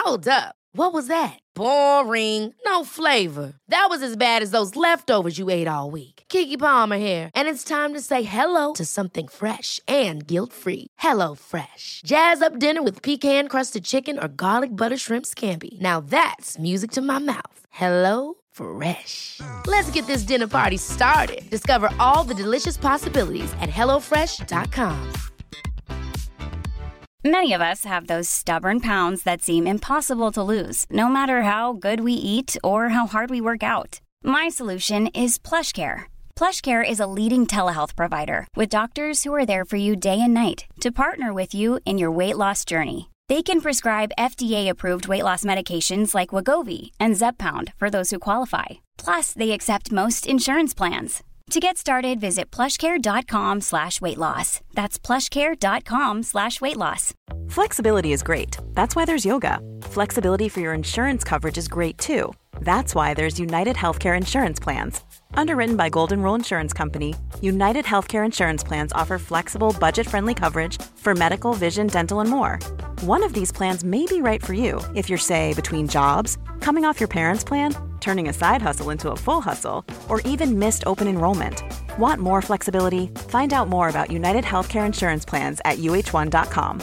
Hold up. What was that? Boring. No flavor. That was as bad as those leftovers you ate all week. Keke Palmer here, and it's time to say hello to something fresh and guilt-free. Hello Fresh. Jazz up dinner with pecan-crusted chicken or garlic butter shrimp scampi. Now that's music to my mouth. Hello Fresh. Let's get this dinner party started. Discover all the delicious possibilities at hellofresh.com. Many of us have those stubborn pounds that seem impossible to lose, no matter how good we eat or how hard we work out. My solution is PlushCare. PlushCare is a leading telehealth provider with doctors who are there for you day and night to partner with you in your weight loss journey. They can prescribe FDA-approved weight loss medications like Wegovy and Zepbound for those who qualify. Plus, they accept most insurance plans. To get started, visit plushcare.com/weightloss. That's plushcare.com/weightloss. Flexibility is great. That's why there's yoga. Flexibility for your insurance coverage is great too. That's why there's United Healthcare Insurance Plans. Underwritten by Golden Rule Insurance Company, United Healthcare Insurance Plans offer flexible, budget-friendly coverage for medical, vision, dental, and more. One of these plans may be right for you if you're, say, between jobs, coming off your parents' plan, turning a side hustle into a full hustle, or even missed open enrollment. Want more flexibility? Find out more about United Healthcare Insurance Plans at uh1.com.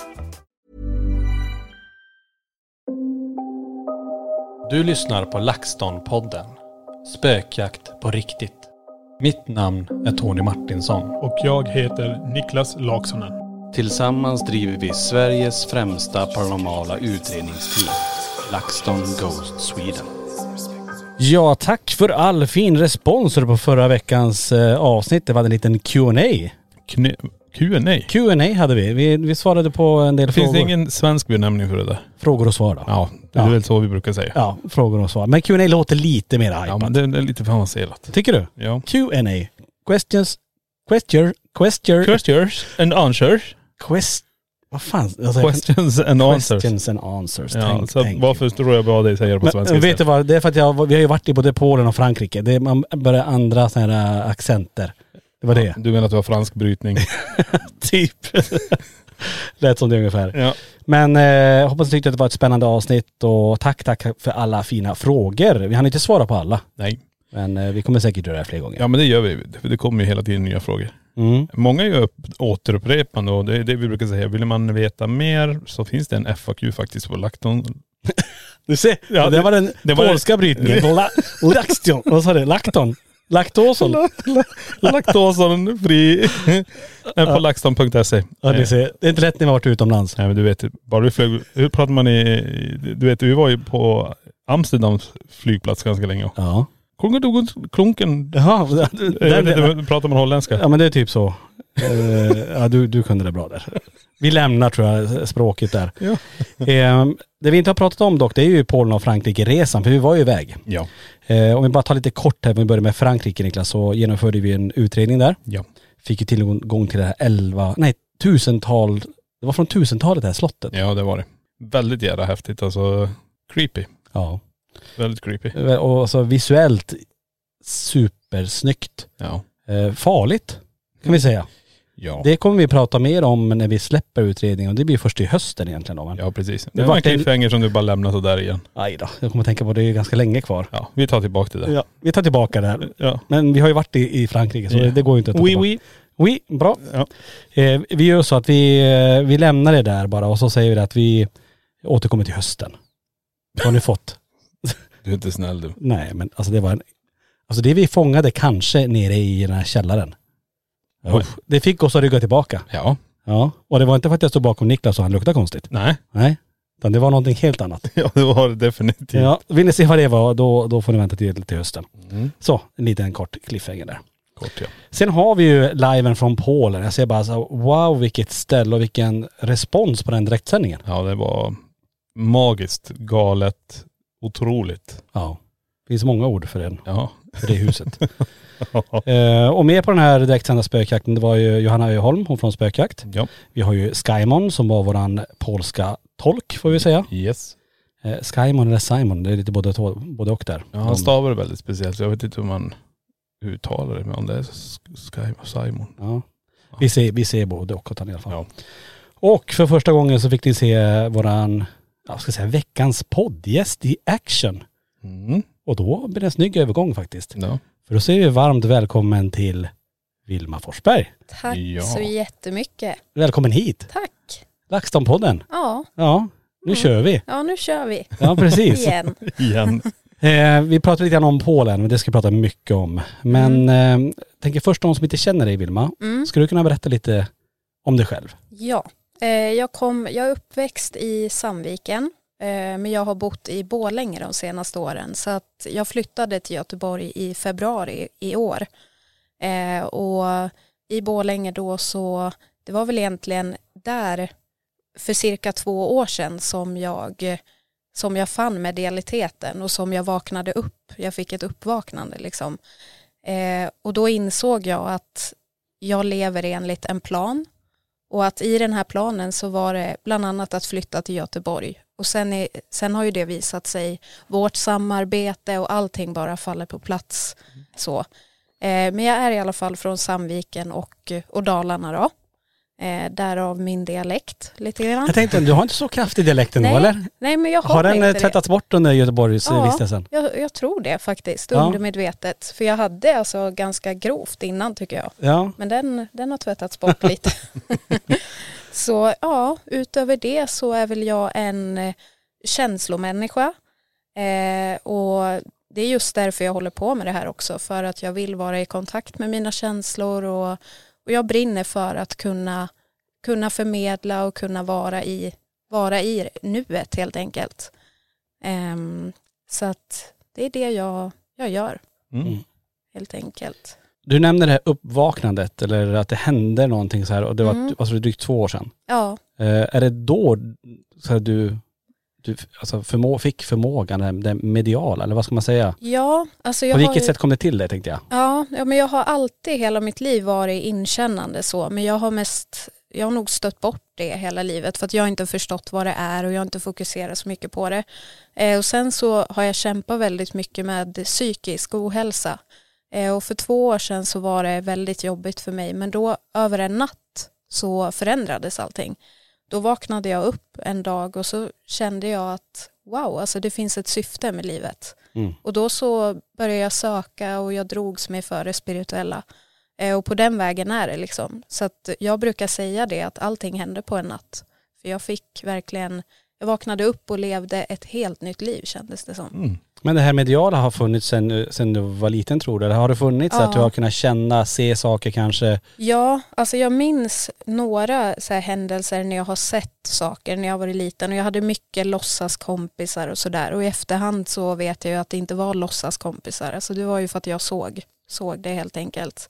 Du lyssnar på LaxTon-podden. Spökjakt på riktigt. Mitt namn är Tony Martinsson. Och jag heter Niklas Laksonen. Tillsammans driver vi Sveriges främsta paranormala utredningsteam. LaxTon Ghost Sweden. Ja, tack för all fin respons på förra veckans avsnitt. Det var en liten Q&A. Q&A hade vi. Vi svarade på en del frågor. Finns det ingen svensk benämning för det där? Frågor och svar då? Ja, det är väl så vi brukar säga. Ja, frågor och svar. Men Q&A låter lite mer hypat. Ja, men det är lite för avancerat. Tycker du? Ja. Q&A. Questions and answers. Vad fan? Alltså, Questions and answers. Questions and answers. Ja, så varför tror jag bara dig säger på svenska? Vet du vad? Det är för att vi har ju varit i både Polen och Frankrike. Man börjar andra sådana här accenter. Det var det. Du menar att du har fransk brytning? Typ. Lät som det ungefär. Ja. Men hoppas du tyckte att det var ett spännande avsnitt. Och tack för alla fina frågor. Vi hann inte svara på alla. Nej. Men vi kommer säkert göra det fler gånger. Ja, men det gör vi. Det kommer ju hela tiden nya frågor. Mm. Många gör återupprepande och det är det vi brukar säga. Vill man veta mer så finns det en FAQ faktiskt på LaxTon. Du ser, ja, det var den polska brytningen. LaxTon. Vad sa det? LaxTon. Laktosen. Laktosen fri på laxton.se. Ja, det är inte lätt när man varit utomlands. Nej, men du vet, bara vi flög, hur pratar man du vet, vi var ju på Amsterdams flygplats ganska länge. Ja. Klunken. Jaha, där pratar man holländska. Ja, men det är typ så. Ja, du kunde det bra där. Vi lämnar, tror jag, språket där. Ja. Det vi inte har pratat om dock, det är ju Polen och Frankrike-resan, för vi var ju iväg. Ja. Om vi bara tar lite kort här, om vi börjar med Frankrike, Niklas, så genomförde vi en utredning där. Ja. Fick ju tillgång till det här 1000-tal, det var från 1000-talet det här slottet. Ja, det var det. Väldigt jävla häftigt, alltså creepy. Ja. Väldigt creepy. Och alltså visuellt supersnyggt. Ja. Farligt, kan vi säga. Ja. Det kommer vi prata mer om när vi släpper utredningen, och det blir först i hösten egentligen då. Men ja, precis. Det var en cliffhanger som du bara lämnar så där igen. Aj då, jag kommer tänka på det är ganska länge kvar. Ja, vi tar tillbaka det där. Ja, vi tar tillbaka det här. Ja. Men vi har ju varit i Frankrike så det går ju inte att ta tillbaka. Oui, bra. Ja. Vi gör så att vi lämnar det där bara och så säger vi att vi återkommer till hösten. Vad har ni fått? Du är inte snäll du. Nej, men alltså det var det vi fångade kanske nere i den här källaren. Ja. Det fick oss att rygga tillbaka. Ja. Ja. Och det var inte för att jag stod bakom Niklas och han luktade konstigt. Nej. Utan det var någonting helt annat. Ja, det var det definitivt. Ja, vill ni se vad det var, då får ni vänta till hösten. Mm. Så, en liten kort cliffhanger där. Kort, ja. Sen har vi ju liven från Polen. Jag ser bara så, wow, vilket ställe och vilken respons på den direktsändningen. Ja, det var magiskt, galet, otroligt. Ja, det finns många ord för den. Ja. För det huset. Och med på den här direktsända spökjakten, det var ju Johanna Öholm, hon från Spökjakt. Ja. Vi har ju Skymon som var våran polska tolk, får vi säga. Yes. Skymon eller Simon, det är lite både och där. Ja, han stavar det väldigt speciellt. Jag vet inte hur man uttalar det, men det är Simon. Ja. Vi ser både och åt han i alla fall. Ja. Och för första gången så fick ni se våran veckans poddgäst i action. Och då blir det en snygg övergång faktiskt. Ja. För då säger vi varmt välkommen till Vilma Forsberg. Tack så jättemycket. Välkommen hit. Tack. LaxTon-podden. Ja. Ja, nu kör vi. Ja, nu kör vi. Ja, precis. Igen. Vi pratar lite grann om Polen, men det ska vi prata mycket om. Men tänker först de som inte känner dig, Vilma. Skulle du kunna berätta lite om dig själv? Ja, jag är uppväxt i Sandviken. Men jag har bott i Borlänge de senaste åren. Så att jag flyttade till Göteborg i februari i år. Och i Borlänge då så, det var väl egentligen där för cirka 2 år sedan som jag fann medialiteten och som jag vaknade upp. Jag fick ett uppvaknande liksom. Och då insåg jag att jag lever enligt en plan. Och att i den här planen så var det bland annat att flytta till Göteborg. Och sen har ju det visat sig, vårt samarbete och allting bara faller på plats. Så. Men jag är i alla fall från Sandviken och Dalarna då. Därav min dialekt lite grann. Jag tänkte, du har inte så kraftig dialekt ändå, eller? Nej, men jag har den tvättats bort under Göteborgs vistelsen? Jag tror det faktiskt, undermedvetet. För jag hade alltså ganska grovt innan tycker jag. Ja. Men den har tvättats bort lite. Så ja, utöver det så är väl jag en känslomänniska. Och det är just därför jag håller på med det här också. För att jag vill vara i kontakt med mina känslor och jag brinner för att kunna förmedla och kunna vara i nuet helt enkelt. Så att det är det jag gör. Helt enkelt. Du nämnde det här uppvaknandet eller att det hände någonting så här och det var alltså drygt 2 år sedan. Ja. Är det då så du alltså fick förmågan, det mediala eller vad ska man säga? Ja, alltså på vilket sätt kom det till det tänkte jag? Ja, men jag har alltid hela mitt liv varit inkännande så, men jag har nog stött bort det hela livet för att jag inte förstått vad det är och jag har inte fokuserat så mycket på det. Och sen så har jag kämpat väldigt mycket med psykisk ohälsa. Och för 2 år sedan så var det väldigt jobbigt för mig, men då över en natt så förändrades allting. Då vaknade jag upp en dag och så kände jag att wow, alltså det finns ett syfte med livet. Och då så började jag söka och jag drogs mig för det spirituella. Och på den vägen är det liksom. Så att jag brukar säga det att allting hände på en natt. För jag vaknade upp och levde ett helt nytt liv kändes det som. Men det här mediala har funnits sen du var liten tror du? Eller har det funnits att du har kunnat se saker kanske? Ja, alltså jag minns några så här händelser när jag har sett saker när jag var liten. Och jag hade mycket låtsaskompisar och sådär. Och i efterhand så vet jag ju att det inte var låtsaskompisar. Alltså det var ju för att jag såg det helt enkelt.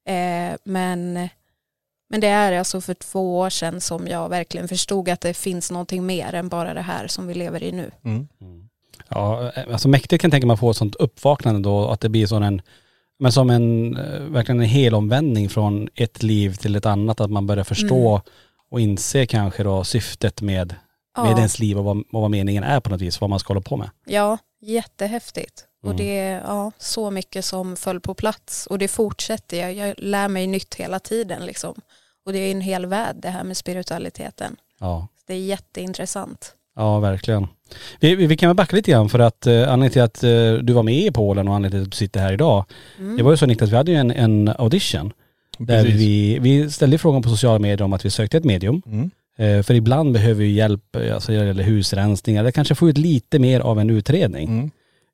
Men det är alltså för 2 år sedan som jag verkligen förstod att det finns någonting mer än bara det här som vi lever i nu. Ja, alltså mäktigt kan tänka man få ett sånt uppvaknande då, att det blir verkligen en helomvändning från ett liv till ett annat, att man börjar förstå och inse kanske då syftet med ens liv och vad meningen är på något vis, vad man ska hålla på med. Ja, jättehäftigt. Och det är så mycket som föll på plats och det fortsätter jag lär mig nytt hela tiden liksom. Och det är en hel värld det här med spiritualiteten. Ja. Det är jätteintressant. Ja, verkligen. Vi kan väl backa lite grann för att anledningen till att du var med i Polen och anledningen till att du sitter här idag. Det var ju så Niklas, vi hade ju en audition. Där vi ställde frågan på sociala medier om att vi sökte ett medium. För ibland behöver vi hjälp, alltså det gäller husrensningar, eller kanske få ut lite mer av en utredning.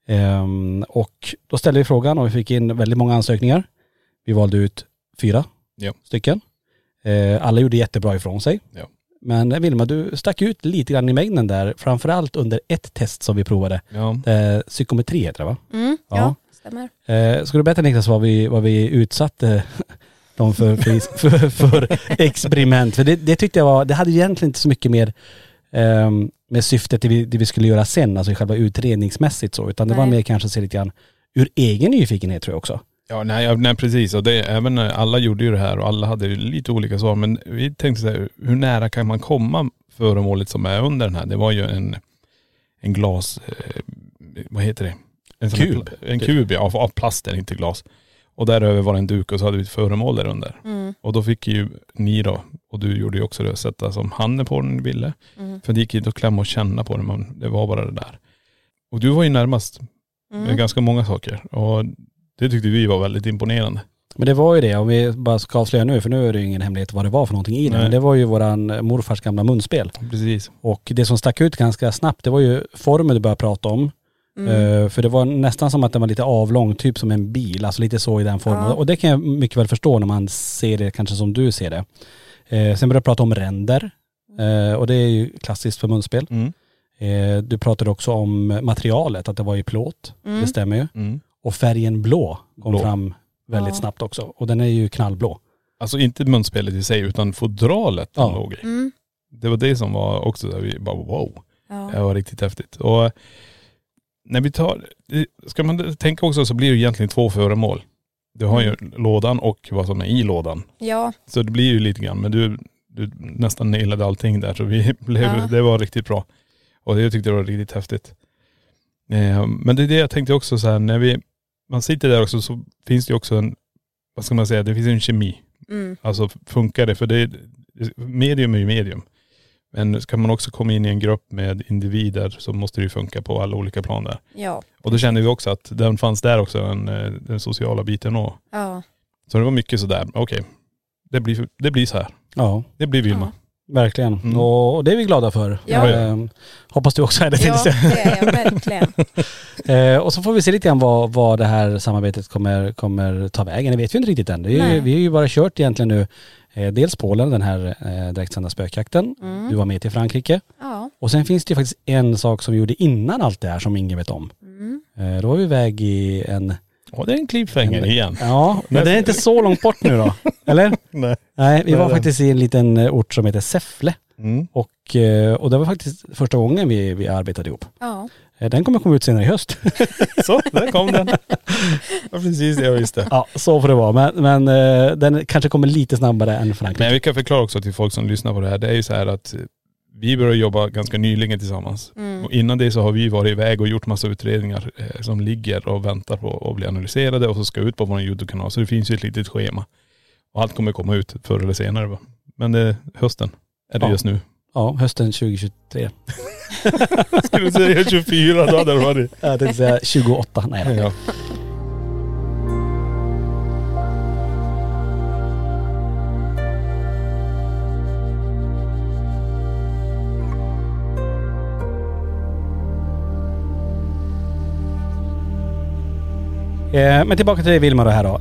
Och då ställde vi frågan och vi fick in väldigt många ansökningar. Vi valde ut 4 stycken. Alla gjorde jättebra ifrån sig. Ja. Men Vilma, du stack ut lite grann i mängden där, framförallt under ett test som vi provade. Ja. Psykometri heter det va? Ja, stämmer. Ska du berätta Niklas vad vi utsatte dem för experiment? För det tyckte jag det hade egentligen inte så mycket mer med syftet det vi skulle göra sen, alltså själva utredningsmässigt så, utan det var mer kanske se lite grann ur egen nyfikenhet tror jag också. Ja, nej precis. Och även alla gjorde ju det här och alla hade ju lite olika svar. Men vi tänkte så här, hur nära kan man komma föremålet som är under den här? Det var ju en glas, vad heter det? En kub av plast, inte glas. Och däröver var det en duk och så hade vi ett föremål där under. Och då fick ju ni då Och du gjorde ju också det, sätta som handen på den ville. För det gick inte att klämma och känna på den, men det var bara det där. Och du var ju närmast med ganska många saker. Och det tyckte vi var väldigt imponerande. Men det var ju det, om vi bara ska avslöja nu, för nu är det ju ingen hemlighet vad det var för någonting i det. Men det var ju våran morfars gamla munspel. Precis. Och det som stack ut ganska snabbt, det var ju formen du började prata om. För det var nästan som att den var lite avlång, typ som en bil. Alltså lite så i den formen. Ja. Och det kan jag mycket väl förstå när man ser det kanske som du ser det. Sen började jag prata om ränder. Och det är ju klassiskt för munspel. Du pratade också om materialet, att det var i plåt. Det stämmer ju. Och färgen blå kom fram väldigt snabbt också. Och den är ju knallblå. Alltså inte munspelet i sig, utan fodralet den låg i. Det var det som var också där vi bara wow. Ja. Det var riktigt häftigt. Och när vi ska man tänka också, så blir det egentligen 2 föremål. Du har ju lådan och vad som är i lådan. Ja. Så det blir ju lite grann, men du nästan nailade allting där, så det var riktigt bra. Och jag tyckte det var riktigt häftigt. Men det är det jag tänkte också så här, när man sitter där också, så finns det också en, vad ska man säga, det finns en kemi. Alltså funkar det, för medium är ju medium. Men ska man också komma in i en grupp med individer, så måste det ju funka på alla olika plan där. Ja. Och då kände vi också att den fanns där också, den sociala biten också. Ja. Så det var mycket sådär, okej. Det blir så här. Ja. Det blir Vilma. Verkligen. Och det är vi glada för. Ja. Hoppas du också är det. Ja, det är jag verkligen. Och så får vi se lite grann vad det här samarbetet kommer ta vägen. Det vet vi inte riktigt än. Vi har ju bara kört egentligen nu dels Polen, den här direktsända spökjakten. Du var med till Frankrike. Ja. Och sen finns det ju faktiskt en sak som vi gjorde innan allt det här som ingen vet om. Då var vi iväg i en... det är en cliffhanger igen. Ja, men det är inte så långt bort nu då. Eller? Nej, vi var faktiskt i en liten ort som heter Säffle. Och det var faktiskt första gången vi arbetade ihop. Ja. Den kommer komma ut senare i höst. Så, där kom den. Ja, precis det jag visste. Ja, så får det vara. Men den kanske kommer lite snabbare än Frankrike. Men vi kan förklara också till folk som lyssnar på det här. Det är ju så här att vi började jobba ganska nyligen tillsammans. Och innan det så har vi varit iväg och gjort massa utredningar som ligger och väntar på att bli analyserade och så ska ut på vår YouTube-kanal. Så det finns ju ett litet schema. Och allt kommer komma ut förr eller senare. Men det är hösten. Är det just nu? Ja, hösten 2023. Skulle du säga 24 då hade det varit? Jag tänkte säga 28. Nej. Ja. Men tillbaka till Vilma då här då.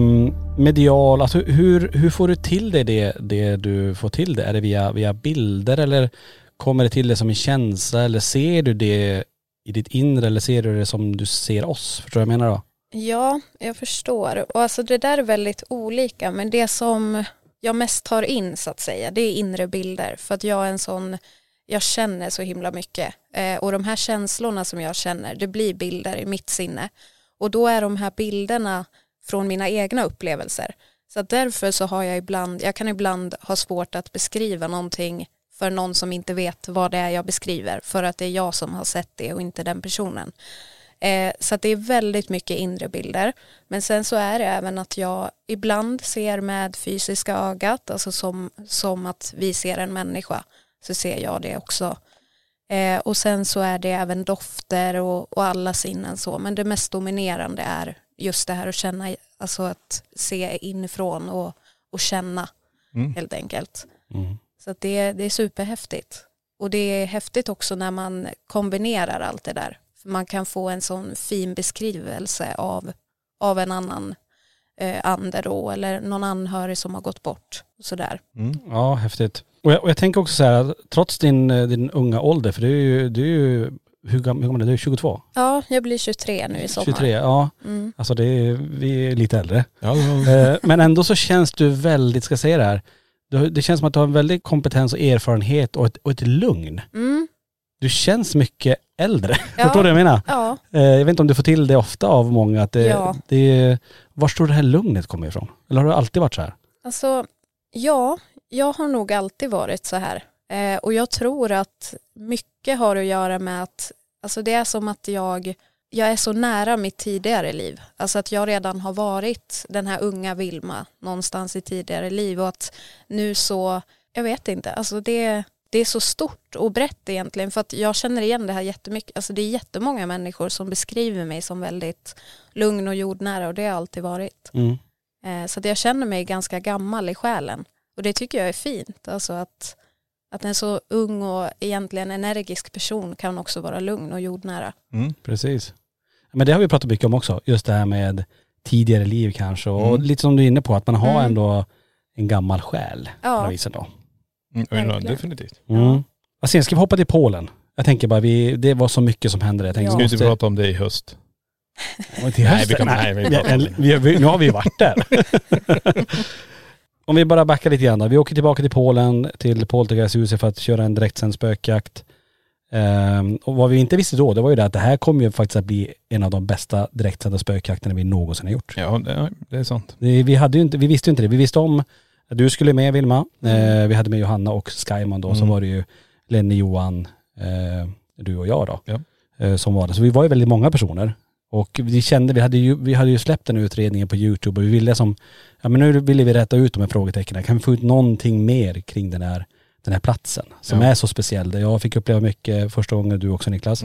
Medial, alltså hur får du till det du får till det? Är det via bilder eller kommer det till det som en känsla eller ser du det i ditt inre eller ser du det som du ser oss? Förstår du vad jag menar då? Ja, jag förstår. Och alltså det där är väldigt olika, men det som jag mest tar in så att säga, det är inre bilder. För att jag är en sån, jag känner så himla mycket. Och de här känslorna som jag känner, det blir bilder i mitt sinne. Och då är de här bilderna från mina egna upplevelser. Så att därför så har jag kan ibland ha svårt att beskriva någonting för någon som inte vet vad det är jag beskriver. För att det är jag som har sett det och inte den personen. Så att det är väldigt mycket inre bilder. Men sen så är det även att jag ibland ser med fysiska ögat. Alltså som att vi ser en människa. Så ser jag det också. Och sen så är det även dofter och alla sinnen så. Men det mest dominerande är just det här att känna, alltså att se inifrån och känna helt enkelt. Så att det är superhäftigt. Och det är häftigt också när man kombinerar allt det där. För man kan få en sån fin beskrivelse av en annan ande då, eller någon anhörig som har gått bort. Och sådär. Ja, häftigt. Och jag tänker också så här, trots din unga ålder, för du är ju hur gammal är du? Du är 22? Ja, jag blir 23 nu i sommar. 23, ja. Alltså vi är lite äldre. Ja. Men ändå så känns du väldigt, ska jag säga det här, det känns som att du har en väldig kompetens och erfarenhet och ett lugn. Du känns mycket äldre. Ja. Förstår du vad jag menar? Ja. Jag vet inte om du får till det ofta av många. Att var står det här lugnet kommer ifrån? Eller har du alltid varit så här? Alltså, ja. Jag har nog alltid varit så här. Och jag tror att mycket har att göra med att, alltså det är som att jag jag är så nära mitt tidigare liv. Alltså att jag redan har varit den här unga Vilma någonstans i tidigare liv. Och att nu så, jag vet inte, alltså det är så stort och brett egentligen. För att jag känner igen det här jättemycket. Alltså det är jättemånga människor som beskriver mig som väldigt lugn och jordnära. Och det har alltid varit. Så att jag känner mig ganska gammal i själen. Och det tycker jag är fint. Alltså att en så ung och egentligen energisk person kan också vara lugn och jordnära. Precis. Men det har vi pratat mycket om också. Just det här med tidigare liv kanske. Och lite som du är inne på, att man har ändå en gammal själ. Ja. Då. Definitivt. Och sen ska vi hoppa till Polen. Jag tänker bara, det var så mycket som hände. Jag tänker, ska vi inte prata om det i höst? Nu har vi varit där. Om vi bara backar lite grann då. Vi åker tillbaka till Polen, till Poltergeisthuset för att köra en direktsänd spökjakt. Och vad vi inte visste då, det var ju det att det här kommer ju faktiskt att bli en av de bästa direktsända spökjakterna vi någonsin har gjort. Ja, det är sant. Vi visste ju inte det. Vi visste om att du skulle med, Vilma. Vi hade med Johanna och Skyman då. Så var det ju Lenny, Johan, du och jag då. Ja. Som var det. Så vi var ju väldigt många personer. Och vi kände, vi hade ju släppt den utredningen på YouTube och vi ville nu ville vi rätta ut de här frågetecknen. Kan vi få ut någonting mer kring den här platsen som är så speciell. Jag fick uppleva mycket första gången, du också Niklas.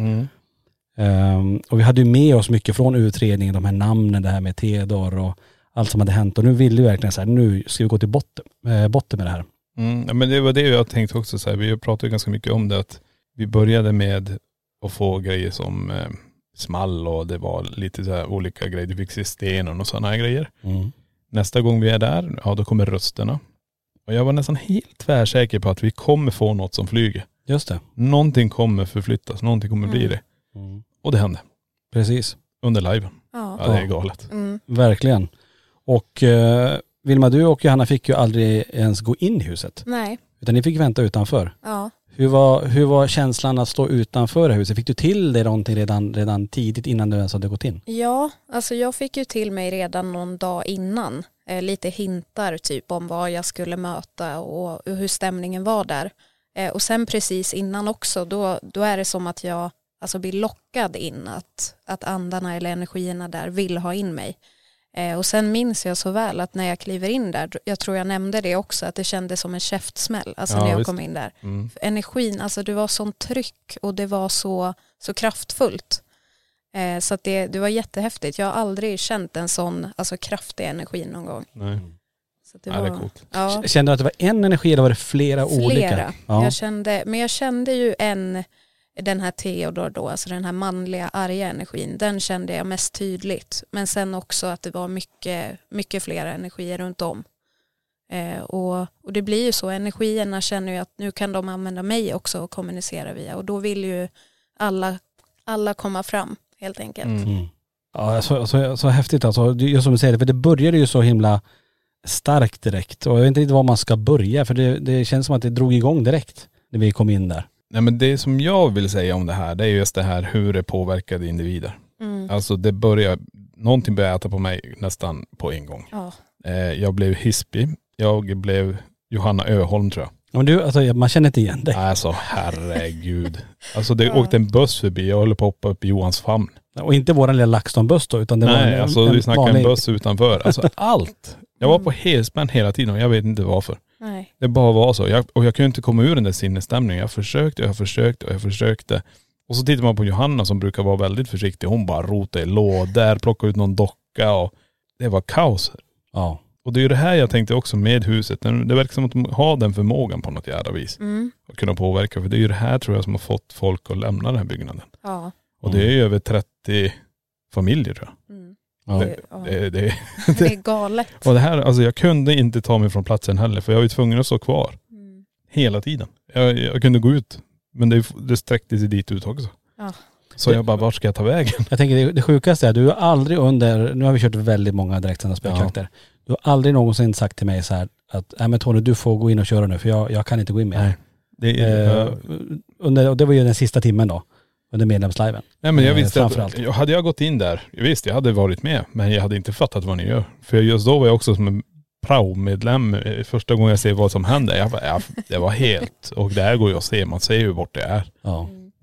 Och vi hade ju med oss mycket från utredningen, de här namnen, det här med Theodor och allt som hade hänt. Och nu ville vi verkligen så här, nu ska vi gå till botten med det här. Men det var det jag tänkte också så här. Vi pratade ganska mycket om det, att vi började med att få grejer som small och det var lite så här olika grejer. Du fick se stenen och sådana här grejer. Nästa gång vi är där, då kommer rösterna. Och jag var nästan helt tvärsäker på att vi kommer få något som flyger. Just det. Någonting kommer förflyttas, någonting kommer bli det. Och det hände. Precis. Under liven. Ja, det är galet. Verkligen. Och Vilma, du och Johanna fick ju aldrig ens gå in i huset. Nej. Utan ni fick vänta utanför. Ja. Hur var känslan att stå utanför huset? Fick du till dig någonting redan tidigt innan du ens hade gått in? Ja, alltså jag fick ju till mig redan någon dag innan. Lite hintar typ om vad jag skulle möta och hur stämningen var där. Och sen precis innan också, då är det som att jag blir lockad in att andarna eller energierna där vill ha in mig. Och sen minns jag så väl att när jag kliver in där, jag tror jag nämnde det också, att det kändes som en käftsmäll när jag kom in där. Energin, det var sån tryck och det var så kraftfullt. Så att det var jättehäftigt. Jag har aldrig känt en sån kraftig energi någon gång. Nej. Så det var coolt. Ja. Kände du att det var en energi eller var det flera olika? Ja. Jag kände ju den här Theodor då, den här manliga arga energin, den kände jag mest tydligt. Men sen också att det var mycket, mycket fler energier runt om. Och det blir ju så, energierna känner ju att nu kan de använda mig också och kommunicera via. Och då vill ju alla komma fram helt enkelt. Ja, så häftigt alltså. Just som du säger, för det började ju så himla starkt direkt. Och jag vet inte riktigt var man ska börja, för det känns som att det drog igång direkt när vi kom in där. Nej, men det som jag vill säga om det här, det är just det här hur det påverkade individer. Alltså någonting började äta på mig nästan på en gång. Ja. Jag blev hispig. Jag blev Johanna Öholm, tror jag. Men du, man känner inte igen dig. Alltså herregud. Det åkte en buss förbi, jag höll på att hoppa upp i Johans famn. Och inte våran lilla LaxTon-buss då, utan det var vi snackade en buss utanför. Allt. Jag var på helspänn hela tiden och jag vet inte varför. Nej. Det bara var så. Jag kunde inte komma ur den där sinnesstämningen. Jag försökte. Och så tittar man på Johanna som brukar vara väldigt försiktig. Hon bara rotade i lådor, plockade ut någon docka och det var kaos. Ja. Och det är ju det här jag tänkte också med huset. Det verkar som att de har den förmågan på något jävla vis. Att kunna påverka. För det är ju det här, tror jag, som har fått folk att lämna den här byggnaden. Ja. Och det är ju över 30 familjer, tror jag. Ja. Det är galet. Och det här, jag kunde inte ta mig från platsen heller, för jag var ju tvungen att stå kvar hela tiden. Jag kunde gå ut, men det sträckte sig dit ut också. Ja. Så jag bara, vart ska jag ta vägen? Jag tänker det sjukaste är, du har aldrig nu har vi kört väldigt många direktsända spökjakter. Du har aldrig någonsin sagt till mig så här att, nej men Tony, du får gå in och köra nu, för jag kan inte gå in med. Och det var ju den sista timmen då. Under medlemsliven. Nej, men jag visste att hade jag gått in där, jag hade varit med, men jag hade inte fattat vad ni gör. För just då var jag också som en prao-medlem första gången jag ser vad som händer. Det var helt, och där går jag att se, man ser hur bort det är. Ja.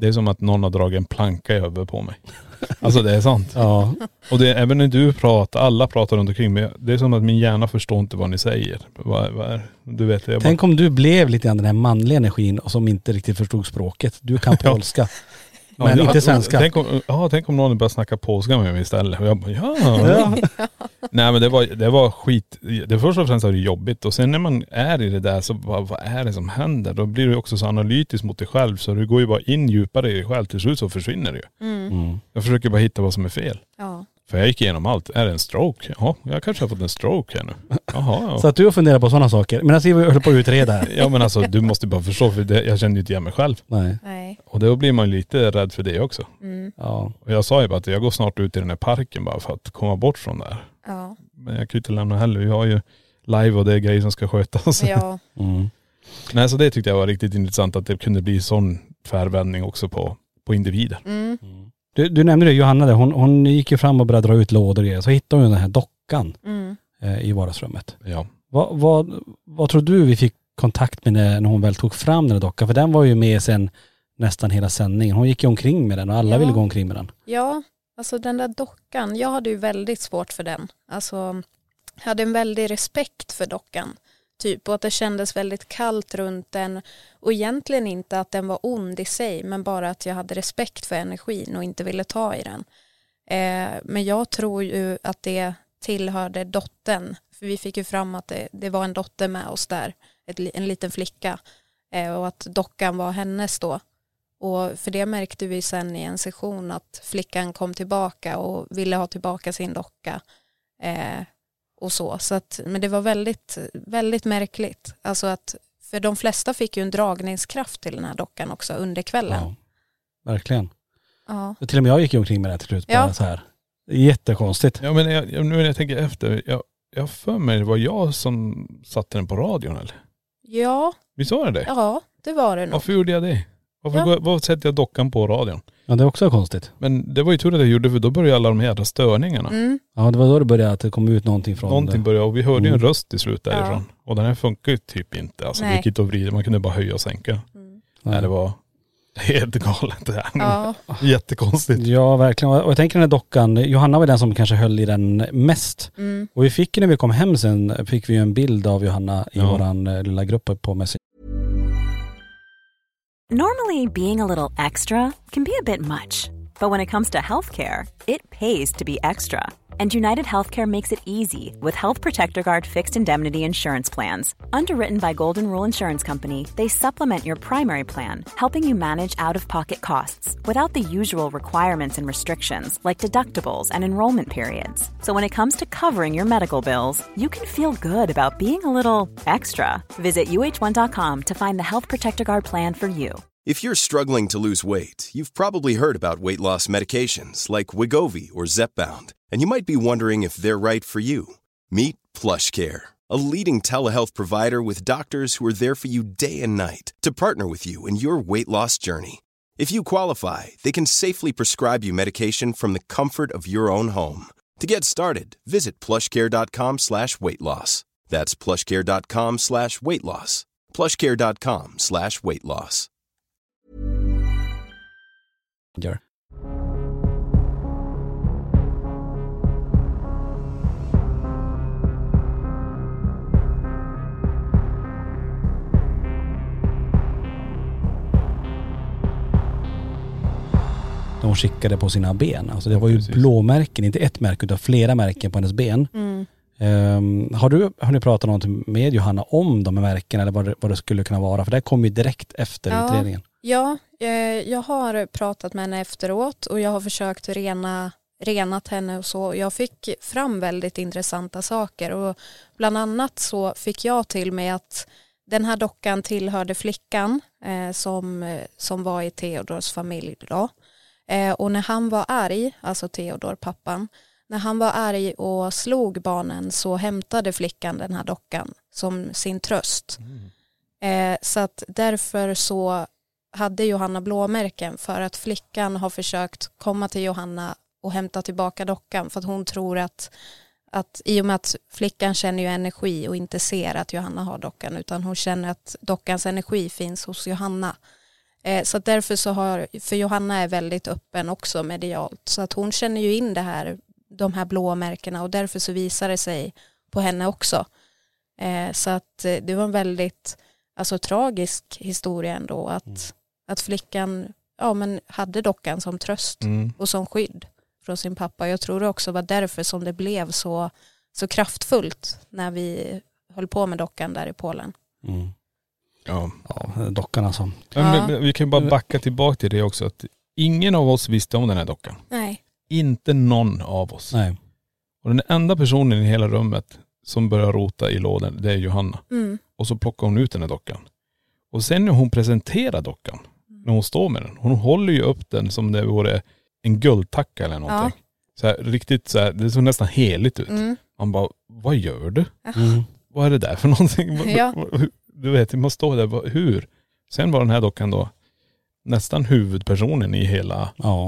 Det är som att någon har dragit en planka över på mig. Alltså det är sant. Ja. Och det är, även när du pratar, alla pratar runt omkring mig. Det är som att min hjärna förstår inte vad ni säger. Vad är, du vet, jag bara... Tänk om du blev lite grann den här manliga energin och som inte riktigt förstod språket. Du kan polska. Men inte svenska. Tänk om någon börjar snacka polska med mig istället. Och jag bara, ja. Nej men det var skit. Det första och främst var det jobbigt. Och sen när man är i det där så vad är det som händer? Då blir du också så analytisk mot dig själv. Så du går ju bara in djupare i dig själv. Till slut så försvinner det ju. Jag försöker bara hitta vad som är fel. Ja. För jag gick igenom allt. Är det en stroke? Ja, jag kanske har fått en stroke här nu. Jaha, ja. Så att du har funderat på sådana saker. Men alltså jag höll på att utreda här. Ja men alltså du måste bara förstå. För jag känner ju inte igen mig själv. Nej. Och då blir man lite rädd för det också. Ja. Och jag sa ju bara att jag går snart ut i den här parken bara för att komma bort från det här. Ja. Men jag kan ju inte lämna heller. Vi har ju live och det är grejer som ska skötas. Ja. Nej, så det tyckte jag var riktigt intressant att det kunde bli sån tvärvändning också på individer. Du nämnde det, Johanna, hon gick ju fram och började dra ut lådor och grejer. Så hittade hon den här dockan i vardagsrummet. Ja. Vad tror du vi fick kontakt med när hon väl tog fram den här dockan? För den var ju med sen nästan hela sändningen. Hon gick ju omkring med den och alla ville gå omkring med den. Ja, alltså den där dockan, jag hade ju väldigt svårt för den. Alltså, jag hade en väldig respekt för dockan. Typ, och att det kändes väldigt kallt runt den. Och egentligen inte att den var ond i sig, men bara att jag hade respekt för energin och inte ville ta i den. Men jag tror ju att det tillhörde dottern. För vi fick ju fram att det var en dotter med oss där. En liten flicka. Och att dockan var hennes då. Och för det märkte vi sen i en session att flickan kom tillbaka och ville ha tillbaka sin docka. Och så att, men det var väldigt, väldigt märkligt. Alltså att, för de flesta fick ju en dragningskraft till den här dockan också under kvällen. Ja, verkligen. Ja. Till och med jag gick omkring med det till slut. Bara så här. Jättekonstigt. Ja men nu när jag tänker efter, jag för mig det var jag som satte den på radion eller? Ja. Visst var det? Ja, det var det nog. Varför gjorde jag det? Varför sätter jag dockan på radion? Ja, det är också konstigt. Men det var ju tur att jag gjorde, för då började alla de här jävla störningarna. Ja, det var då det började att det kom ut någonting från Någonting började, och vi hörde ju en röst i slut därifrån. Ja. Och den här funkar ju typ inte. Alltså det gick inte att vrida, man kunde bara höja och sänka. Nej, det var helt galet det här. Ja. Jättekonstigt. Ja, verkligen. Och jag tänker den här dockan, Johanna var den som kanske höll i den mest. Och vi fick ju när vi kom hem sen, fick vi ju en bild av Johanna i våran lilla grupp på Messenger. Normally, being a little extra can be a bit much, but when it comes to healthcare, it pays to be extra. And United Healthcare makes it easy with Health Protector Guard fixed indemnity insurance plans. Underwritten by Golden Rule Insurance Company, they supplement your primary plan, helping you manage out-of-pocket costs without the usual requirements and restrictions like deductibles and enrollment periods. So when it comes to covering your medical bills, you can feel good about being a little extra. Visit uh1.com to find the Health Protector Guard plan for you. If you're struggling to lose weight, you've probably heard about weight loss medications like Wegovy or Zepbound, and you might be wondering if they're right for you. Meet PlushCare, a leading telehealth provider with doctors who are there for you day and night to partner with you in your weight loss journey. If you qualify, they can safely prescribe you medication from the comfort of your own home. To get started, visit plushcare.com/weightloss. That's plushcare.com/weightloss. plushcare.com/weightloss. Hon skickade på sina ben. Alltså det var ju blåmärken, inte ett märke utan flera märken på hennes ben. Har ni pratat någonting med Johanna om de här märken eller vad det skulle kunna vara? För det kom ju direkt efter utredningen. Ja, jag har pratat med henne efteråt och jag har försökt renat henne och så. Jag fick fram väldigt intressanta saker och bland annat så fick jag till mig att den här dockan tillhörde flickan som var i Theodors familj då. Och när han var arg, alltså Theodor, pappan, när han var arg och slog barnen så hämtade flickan den här dockan som sin tröst. Så att därför så hade Johanna blåmärken för att flickan har försökt komma till Johanna och hämta tillbaka dockan för att hon tror att i och med att flickan känner ju energi och inte ser att Johanna har dockan utan hon känner att dockans energi finns hos Johanna. Så att därför för Johanna är väldigt öppen också medialt. Så att hon känner ju in de här blåmärkena och därför så visar det sig på henne också. Så att det var en väldigt tragisk historia ändå att flickan hade dockan som tröst och som skydd från sin pappa. Jag tror det också var därför som det blev så kraftfullt när vi höll på med dockan där i Polen. Mm. Ja, dockan alltså. Men vi kan bara backa tillbaka till det också, att ingen av oss visste om den här dockan. Nej. Inte någon av oss. Nej. Och den enda personen i hela rummet som börjar rota i lådan, det är Johanna. Mm. Och så plockar hon ut den här dockan. Och sen när hon presenterar dockan, när hon står med den, hon håller ju upp den som det vore en guldtacka eller någonting. Ja. Så här, riktigt så här, det såg nästan heligt ut. Mm. Man bara, vad gör du? Mm. Vad är det där för någonting? Ja. Du vet, man står där, hur? Sen var den här dockan då nästan huvudpersonen i hela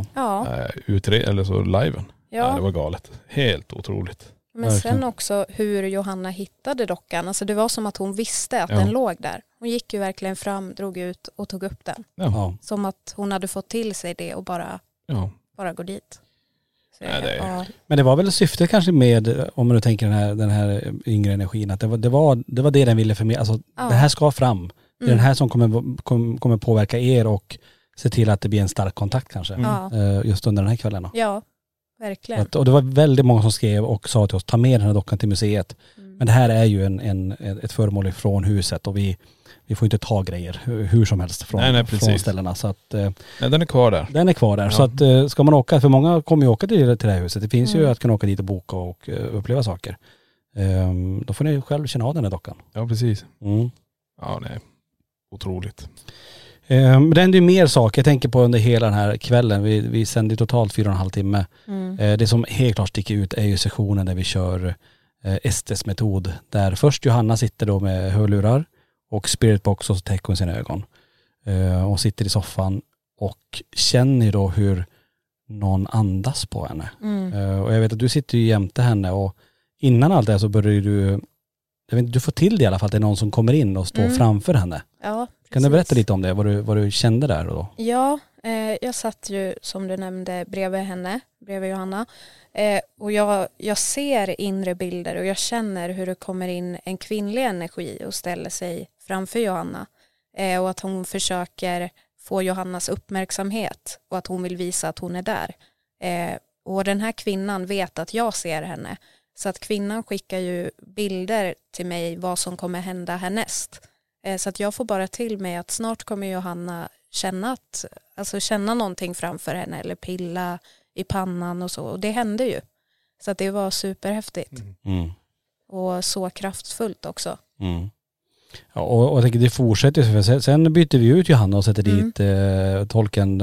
eller så liven. Ja. Det var galet. Helt otroligt. Men sen också hur Johanna hittade dockan. Alltså det var som att hon visste att den låg där. Hon gick ju verkligen fram, drog ut och tog upp den. Ja. Som att hon hade fått till sig det och bara gå dit. Så, Men det var väl syftet kanske med, om man nu tänker den här yngre energin, att det var det den ville förmedla. Alltså det här ska fram. Det är den här som kommer påverka er och se till att det blir en stark kontakt kanske. Just under den här kvällen. Ja, verkligen. Och det var väldigt många som skrev och sa till oss, ta med den här dockan till museet. Men det här är ju ett föremål från huset och vi får inte ta grejer hur som helst från ställena. Så att, den är kvar där. Den är kvar där. Ja. Så att ska man åka, för många kommer ju åka till det här huset. Det finns ju att kunna åka dit och boka och uppleva saker. Då får ni själv känna av den här dockan. Ja, precis. Ja, nej. Otroligt. Det händer ju mer saker. Jag tänker på under hela den här kvällen. Vi sänder totalt 4,5 timme. Det som helt klart sticker ut är ju sessionen där vi kör Estes metod. Där först Johanna sitter då med hörlurar och spiritbox och så täcker hon sina ögon. Och sitter i soffan och känner då hur någon andas på henne. Och jag vet att du sitter ju jämte henne och innan allt det så börjar du får till det i alla fall, att det är någon som kommer in och står framför henne. Ja, kan du berätta lite om det, vad du kände där då? Ja, jag satt ju som du nämnde bredvid Johanna. Och jag ser inre bilder och jag känner hur det kommer in en kvinnlig energi och ställer sig framför Johanna. Och att hon försöker få Johannas uppmärksamhet och att hon vill visa att hon är där. Och den här kvinnan vet att jag ser henne. Så att kvinnan skickar ju bilder till mig vad som kommer hända härnäst. Så att jag får bara till mig att snart kommer Johanna känna någonting framför henne eller pilla i pannan och så. Och det hände ju. Så att det var superhäftigt. Och så kraftfullt också. Ja, och jag tänker det fortsätter, för sen byter vi ut Johanna och sätter dit tolken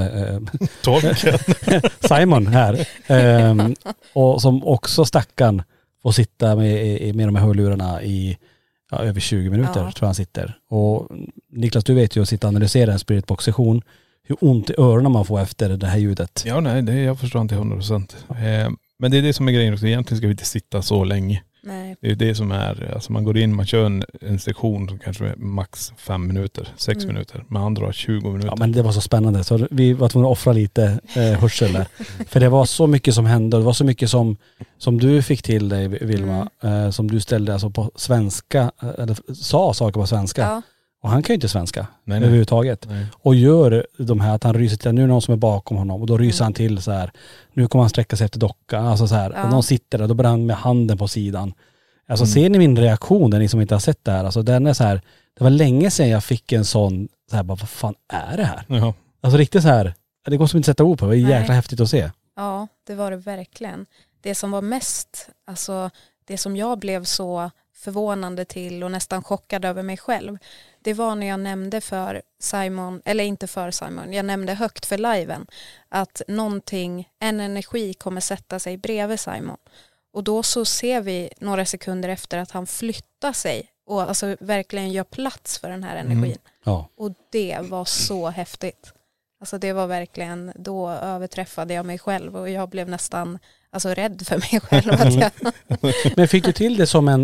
Simon här. Och som också stackarn får sitta med de här hörlurarna i över 20 minuter tror jag han sitter. Och Niklas, du vet ju att sitta och analysera en spiritbox-session, hur ont i öronen man får efter det här ljudet. Ja, nej, jag förstår inte 100%. Men det är det som är grejen också. Egentligen ska vi inte sitta så länge. Nej. Det är det som är, alltså man går in, man kör en sektion som kanske är max 5 minuter, 6 minuter. Men han drar 20 minuter. Ja, men det var så spännande. Så vi var tvungna att offra lite hörsel där. För det var så mycket som hände. Det var så mycket som du fick till dig, Vilma. Som du ställde alltså på svenska, eller sa saker på svenska. Ja. Och han kan ju inte svenska överhuvudtaget. Nej. Och gör de här att han ryser till, nu är någon som är bakom honom och då ryser han till så här. Nu kommer han sträcka sig efter dockan. Alltså så här, och någon sitter där, då börjar han med handen på sidan. Alltså ser ni min reaktion, ni som inte har sett det här? Alltså den är så här, det var länge sedan jag fick en sån, så här, bara, vad fan är det här? Ja. Alltså riktigt så här, det går som inte sätta ord på, det är jäkla häftigt att se. Ja, det var det verkligen. Det som var mest, alltså det som jag blev så förvånande till och nästan chockad över mig själv, det var när jag nämnde för Simon, eller inte för Simon, jag nämnde högt för liven att en energi kommer sätta sig bredvid Simon. Och då så ser vi några sekunder efter att han flyttar sig och alltså verkligen gör plats för den här energin. Ja. Och det var så häftigt. Alltså det var verkligen, då överträffade jag mig själv och jag blev nästan rädd för mig själv. Men fick du till det som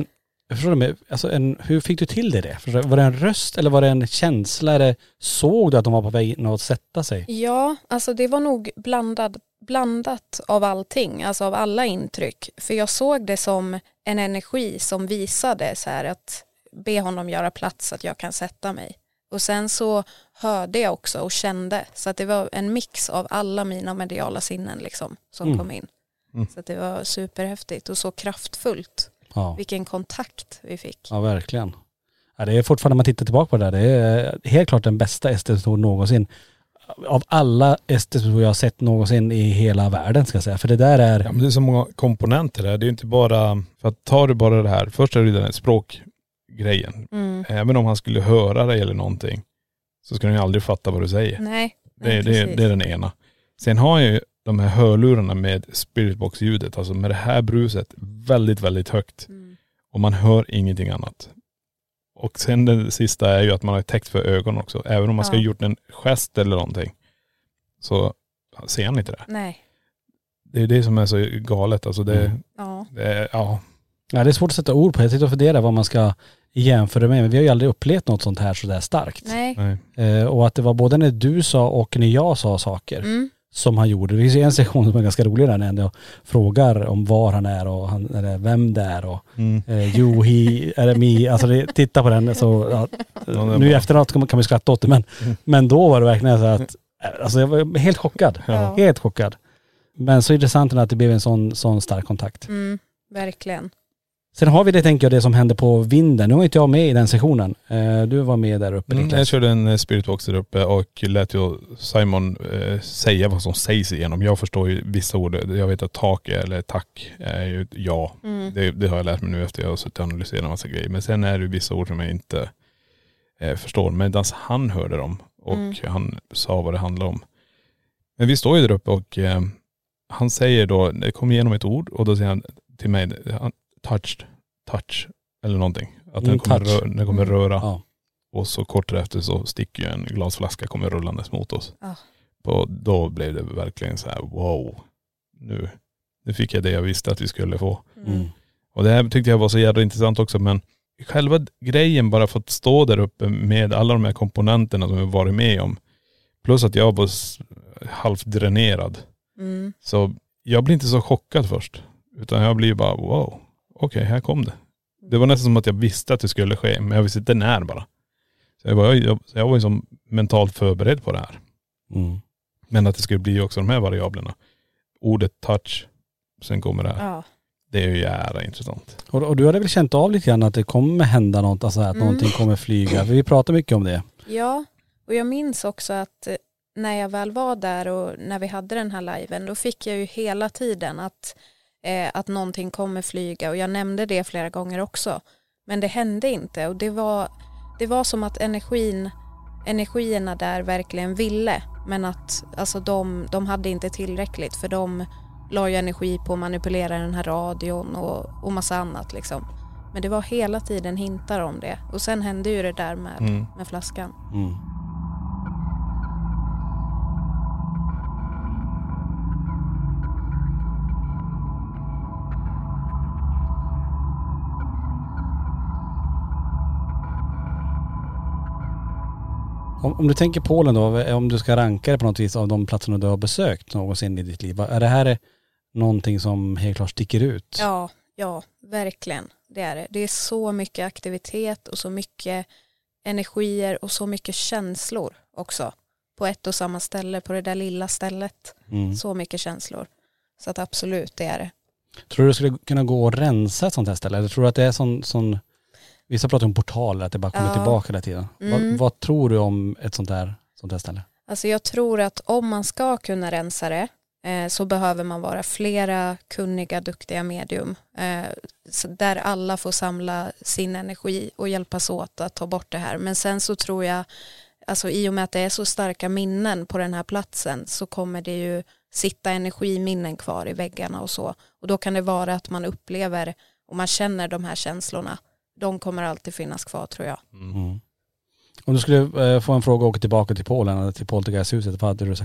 Jag förstår det, alltså hur fick du till det? Var det en röst eller var det en känsla? Eller såg du att de var på väg in och sätta sig? Ja, alltså det var nog blandat av allting, alltså av alla intryck. För jag såg det som en energi som visade så här att be honom göra plats att jag kan sätta mig. Och sen så hörde jag också och kände, så att det var en mix av alla mina mediala sinnen liksom som kom in. Så att det var superhäftigt och så kraftfullt. Ja. Vilken kontakt vi fick. Ja, verkligen. Ja, det är fortfarande, när man tittar tillbaka på det där, det är helt klart den bästa ST-metoden någonsin. Av alla ST-metoder jag har sett någonsin i hela världen, ska jag säga. För det där är... Ja, men det är så många komponenter där. Det är inte bara... För att tar du bara det här, först är det den här språkgrejen. Även om han skulle höra dig eller någonting så skulle han ju aldrig fatta vad du säger. Nej, det är den ena. Sen har jag ju de här hörlurarna med spiritbox-ljudet, alltså med det här bruset väldigt, väldigt högt. Och man hör ingenting annat. Och sen det sista är ju att man har täckt för ögonen också. Även om man ska ha gjort en gest eller någonting så ser han inte det. Nej. Det är det som är så galet. Alltså det det är svårt att sätta ord på. Jag sitter och funderar vad man ska jämföra med. Men vi har ju aldrig upplevt något sånt här så där starkt. Nej. Och att det var både när du sa och när jag sa saker som han gjorde. Det finns ju en sektion som är ganska rolig där när jag frågar om var han är och eller vem det är och you, he, är det me. Alltså titta på den så nu i efteråt kan vi skratta åt det men då var det verkligen så att alltså jag var helt chockad. Ja. Helt chockad. Men så intressant att det blev en sån stark kontakt. Verkligen. Sen har vi det, tänker jag, det som hände på vinden. Nu var inte jag med i den sessionen. Du var med där uppe. Jag körde en spiritbox där uppe och lät ju Simon säga vad som sägs igenom. Jag förstår ju vissa ord. Jag vet att tak eller tack är ju ja. Det har jag lärt mig nu efter jag har suttit och analyserat en massa grejer. Men sen är det ju vissa ord som jag inte förstår. Medan han hörde dem och han sa vad det handlade om. Men vi står ju där uppe och han säger då, det kommer igenom ett ord och då säger han till mig, touch eller någonting. Att den kommer röra. Ja. Och så kort efter så sticker ju en glasflaska kommer rullandes mot oss. Och då blev det verkligen så här, wow. Nu fick jag det jag visste att vi skulle få. Och det här tyckte jag var så jävla intressant också. Men själva grejen, bara fått stå där uppe med alla de här komponenterna som jag varit med om. Plus att jag var halvt dränerad. Så jag blir inte så chockad först. Utan jag blir bara, wow. Okej, här kom det. Det var nästan som att jag visste att det skulle ske. Men jag visste inte när bara. Så jag var ju som mentalt förberedd på det här. Men att det skulle bli också de här variablerna. Ordet touch. Sen kommer det här. Ja. Det är ju jävla intressant. Och du hade väl känt av lite grann att det kommer hända något. Alltså att någonting kommer flyga. För vi pratar mycket om det. Ja, och jag minns också att när jag väl var där och när vi hade den här liven. Då fick jag ju hela tiden att någonting kommer flyga, och jag nämnde det flera gånger också, men det hände inte, och det var som att energierna där verkligen ville, men att alltså de hade inte tillräckligt, för de la ju energi på att manipulera den här radion och massa annat liksom. Men det var hela tiden hintar om det, och sen hände ju det där med flaskan. Om du tänker Polen då, om du ska ranka det på något vis av de platserna du har besökt någonsin i ditt liv, är det här någonting som helt klart sticker ut? Ja, verkligen. Det är det. Det är så mycket aktivitet och så mycket energier och så mycket känslor också. På ett och samma ställe, på det där lilla stället. Så mycket känslor. Så att absolut, det är det. Tror du skulle kunna gå och rensa ett sånt här ställe? Eller tror du att det är sån vissa pratar om portaler, att det bara kommer tillbaka hela tiden. Vad tror du om ett sånt här ställe? Alltså jag tror att om man ska kunna rensa det så behöver man vara flera kunniga, duktiga medium. Där alla får samla sin energi och hjälpas åt att ta bort det här. Men sen så tror jag, alltså i och med att det är så starka minnen på den här platsen, så kommer det ju sitta energiminnen kvar i väggarna och så. Och då kan det vara att man upplever och man känner de här känslorna. De kommer alltid finnas kvar, tror jag. Om du skulle få en fråga och åka tillbaka till Polen eller till Poltergeisthuset, vad hade du sagt då?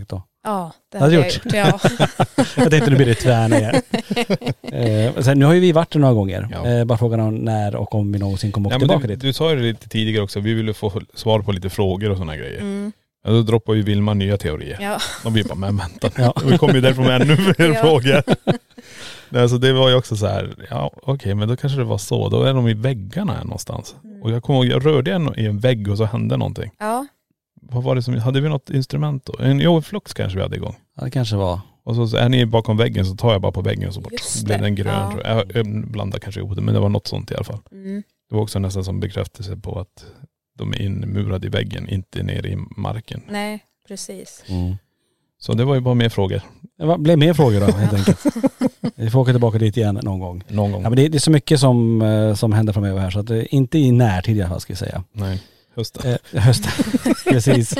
Ja, det hade hade jag jag gjort. Ja. Jag tänkte nu blir det tvärna igen. Sen, nu har ju vi varit där några gånger. Ja. Bara frågan om när och om vi någonsin kommer åka tillbaka dit. Du sa ju det lite tidigare också, vi ville få svar på lite frågor och sådana grejer. Ja, då droppar ju Vilma nya teorier. Ja. Och vi bara, men vänta. Vi kommer ju därifrån med ännu fler frågor. Alltså det var ju också så här, ja okej, men då kanske det var så. Då är de i väggarna här någonstans. Och jag kommer ihåg, jag rörde i en vägg och så hände någonting. Ja. Vad var det som, hade vi något instrument då? En flux kanske vi hade igång. Ja, det kanske var. Och så är ni bakom väggen så tar jag bara på väggen och så blev den grön. Ja. Tror jag blandar kanske ihop det, men det var något sånt i alla fall. Det var också nästan som bekräftelse på att de är inmurade i väggen, inte nere i marken. Nej, precis. Så det var ju bara mer frågor. Det blev mer frågor då helt enkelt. Vi får åka tillbaka dit igen någon gång. Någon gång. Ja, men det är så mycket som händer framöver här så att det inte i närtid i alla fall ska jag säga. Nej, hösten. Hösten, precis.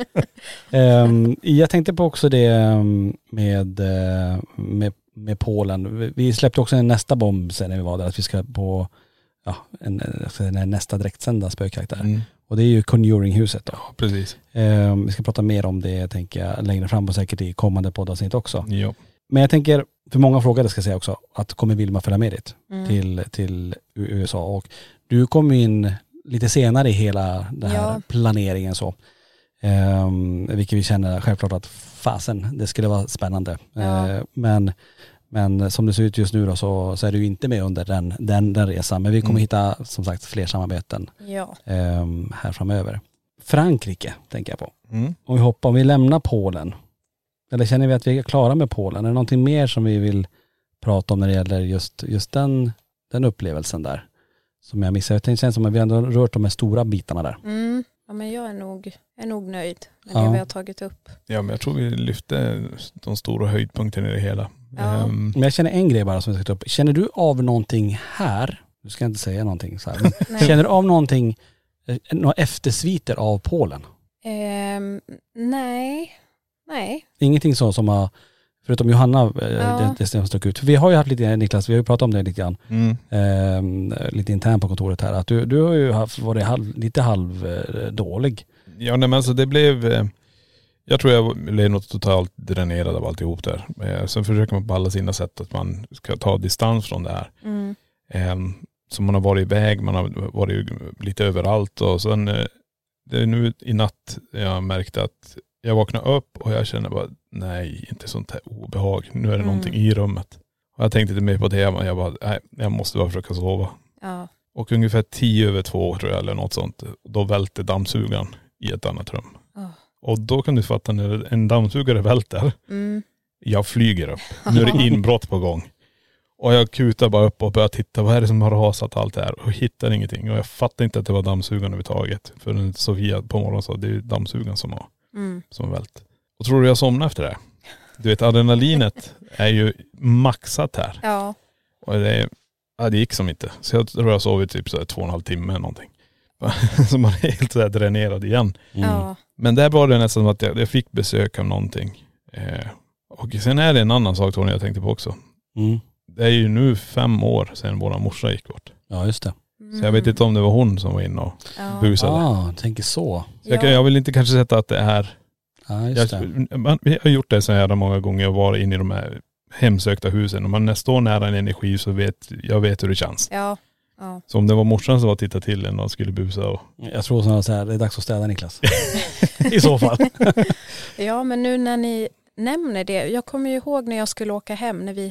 Jag tänkte på också det med Polen. Vi släppte också en nästa bomb sen när vi var där, att vi ska på nästa direktsända spökjakt där. Och det är ju Conjuring-huset då. Ja, precis. Vi ska prata mer om det, tänker jag, längre fram och säkert i kommande poddavsnitt också. Ja. Men jag tänker, för många frågade ska jag säga också, att kommer Vilma följa med dit till USA? Och du kom in lite senare i hela den här planeringen så. Vilket vi känner självklart att fasen, det skulle vara spännande. Men som det ser ut just nu då så är du ju inte med under den resan. Men vi kommer hitta som sagt fler samarbeten här framöver. Frankrike tänker jag på. Om vi lämnar Polen. Eller känner vi att vi är klara med Polen? Är det någonting mer som vi vill prata om när det gäller just den upplevelsen där? Som jag missade. Det känns som att vi ändå rört de här stora bitarna där. Ja, men jag är nog nöjd med det vi har tagit upp. Ja, men jag tror vi lyfte de stora höjdpunkterna i det hela. Ja. Men jag känner en grej bara som jag ska ta upp. Känner du av någonting här? Du ska inte säga någonting så här. Men känner du av någonting, några eftersviter av Polen? Nej. Ingenting så som har, förutom Johanna, det som stuck ut. För vi har ju haft lite, Niklas, vi har ju pratat om det lite grann. Lite internt på kontoret här. Att du har ju varit lite halvdålig. Ja, nej, men alltså det blev, jag tror jag blev något totalt dränerad av alltihop där. Sen försöker man på alla sina sätt att man ska ta distans från det här. Så man har varit iväg, man har varit lite överallt och sen det är nu i natt jag märkte att jag vaknade upp och jag kände bara, nej, inte sånt här obehag. Nu är det någonting i rummet. Och jag tänkte inte mer på det. Jag bara, nej, jag måste bara försöka sova. Ja. Och ungefär 10:02 tror jag eller något sånt. Då välte dammsugaren i ett annat rum. Och då kan du fatta när en dammsugare välter. Jag flyger upp. Nu är det inbrott på gång. Och jag kutar bara upp och börjar titta. Vad är det som har rasat allt det här? Och hittar ingenting. Och jag fattar inte att det var dammsugaren överhuvudtaget. För Sofia på morgonen sa det är dammsugaren som har vält. Och tror du jag somnade efter det? Du vet, adrenalinet är ju maxat här. Ja. Och det gick som inte. Så jag tror jag sov i typ så här 2,5 timmar eller någonting. Så man är helt så här dränerad igen. Ja. Men där var det nästan som att jag fick besök av någonting. Och sen är det en annan sak Tony jag tänkte på också. Det är ju nu 5 år sedan våra morsa gick bort. Ja, just det. Så jag vet inte om det var hon som var inne och busade. Tänker så. Jag vill inte kanske sätta att det är. Ja, just det. Vi har gjort det så här många gånger och varit inne i de här hemsökta husen. Om man står nära en energi så vet hur det känns. Ja. Så om det var morsan som var titta till en och skulle busa och... Jag tror snarare så här, det är dags att städa, Niklas. I så fall. Ja, men nu när ni nämner det. Jag kommer ju ihåg när jag skulle åka hem när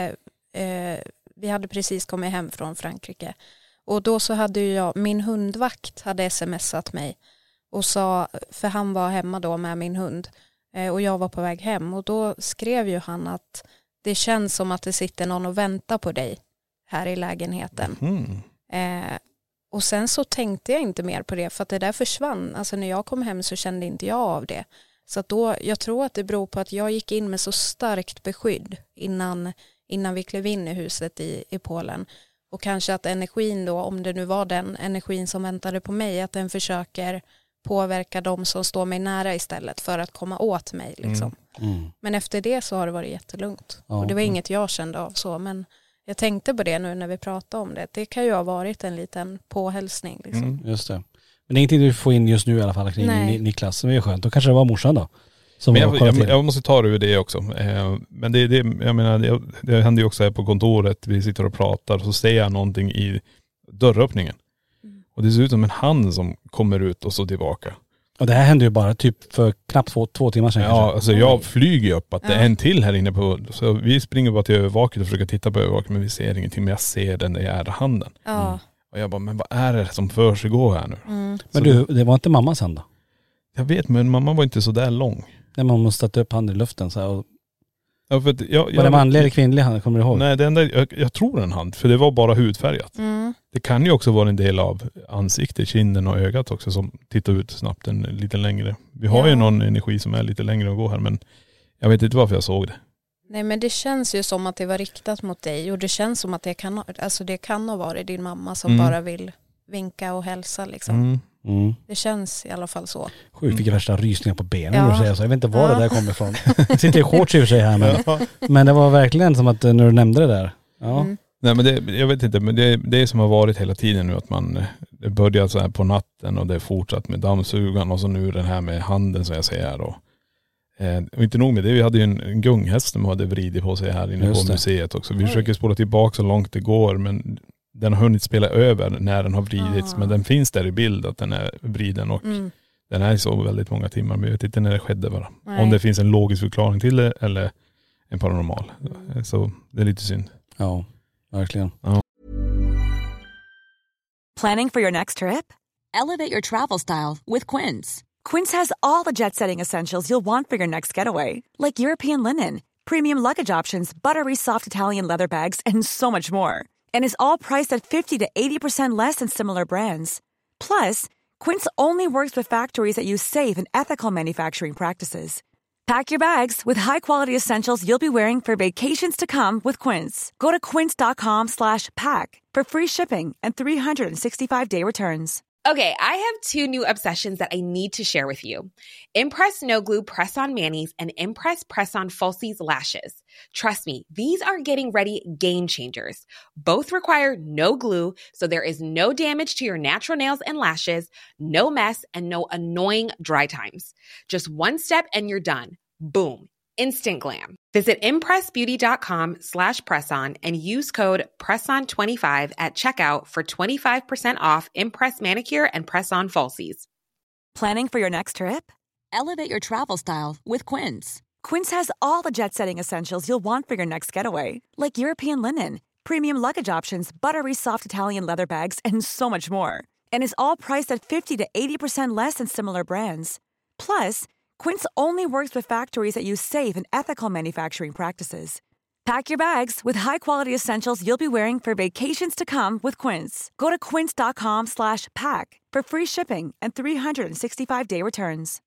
vi hade precis kommit hem från Frankrike. Och då så hade min hundvakt hade smsat mig och sa, för han var hemma då med min hund och jag var på väg hem och då skrev ju han att det känns som att det sitter någon och väntar på dig här i lägenheten. Och sen så tänkte jag inte mer på det för att det där försvann. Alltså när jag kom hem så kände inte jag av det. Så att då, jag tror att det beror på att jag gick in med så starkt beskydd innan vi klev in i huset i Polen. Och kanske att energin då, om det nu var den energin som väntade på mig, att den försöker påverka de som står mig nära istället för att komma åt mig. Liksom. Men efter det så har det varit jättelugnt. Och det var inget jag kände av så, men jag tänkte på det nu när vi pratade om det. Det kan ju ha varit en liten påhälsning. Liksom. Just det. Men det är ingenting du får in just nu i alla fall kring Niklas. Det är skönt. Då kanske det var morsan då. som jag måste ta det ur det också. Men det jag menar, det händer ju också här på kontoret. Vi sitter och pratar och så ser jag någonting i dörröppningen. Och det ser ut som en hand som kommer ut och så tillbaka. Och det här hände ju bara typ för knappt 2 timmar sedan. Ja, alltså jag flyger upp att det är en till här inne på, så vi springer bara till övervaket och försöker titta på övervaket, men vi ser ingenting, men jag ser den där jävla handen. Och jag bara, men vad är det som för sig går här nu? Men du, det var inte mammas hand då? Jag vet, men mamma var inte så där lång. När man måste sätta upp handen i luften så här och... Ja, för att var det manlig eller kvinnlig hand, kommer du ihåg? Nej, det enda, jag tror en hand, för det var bara hudfärgat. Det kan ju också vara en del av ansiktet, kinden och ögat också som tittar ut snabbt lite längre. Vi har ju någon energi som är lite längre att gå här, men jag vet inte varför jag såg det. Nej, men det känns ju som att det var riktat mot dig, och det känns som att det kan ha varit din mamma som bara vill vinka och hälsa liksom. Det känns i alla fall så. Sjukt, fick värsta rysningar på benen. Jag vet inte var det där kommer ifrån. Jag sitter i shorts i och för sig här, men det var verkligen som att när du nämnde det där. Ja. Nej, men jag vet inte, men det som har varit hela tiden nu, att det började så här på natten och det fortsatt med dammsugan och så nu den här med handen som jag säger då. Och inte nog med det, vi hade ju en gunghäst som hade vridit på sig här inne på museet också. Vi försöker spola tillbaka så långt det går, men den har hunnit spela över när den har vridits. Men den finns där i bild att den är vriden och den är så väldigt många timmar. Men jag vet inte när det skedde bara. Nej. Om det finns en logisk förklaring till det eller en paranormal. Så det är lite synd. Ja, verkligen. Ja. Planning for your next trip? Elevate your travel style with Quince. Quince has all the jet-setting essentials you'll want for your next getaway. Like European linen, premium luggage options, buttery soft Italian leather bags, and so much more. And is all priced at 50 to 80% less than similar brands. Plus, Quince only works with factories that use safe and ethical manufacturing practices. Pack your bags with high-quality essentials you'll be wearing for vacations to come with Quince. Go to quince.com/pack for free shipping and 365-day returns. Okay, I have 2 new obsessions that I need to share with you. Impress No Glue Press-On Manis and Impress Press-On Falsies Lashes. Trust me, these are getting ready game changers. Both require no glue, so there is no damage to your natural nails and lashes, no mess, and no annoying dry times. Just one step and you're done. Boom. Instant glam. Visit impressbeauty.com/presson and use code PRESSON25 at checkout for 25% off Impress Manicure and Press-On Falsies. Planning for your next trip? Elevate your travel style with Quince. Quince has all the jet-setting essentials you'll want for your next getaway. Like European linen, premium luggage options, buttery soft Italian leather bags, and so much more. And is all priced at 50 to 80% less than similar brands. Plus, Quince only works with factories that use safe and ethical manufacturing practices. Pack your bags with high-quality essentials you'll be wearing for vacations to come with Quince. Go to quince.com/pack for free shipping and 365-day returns.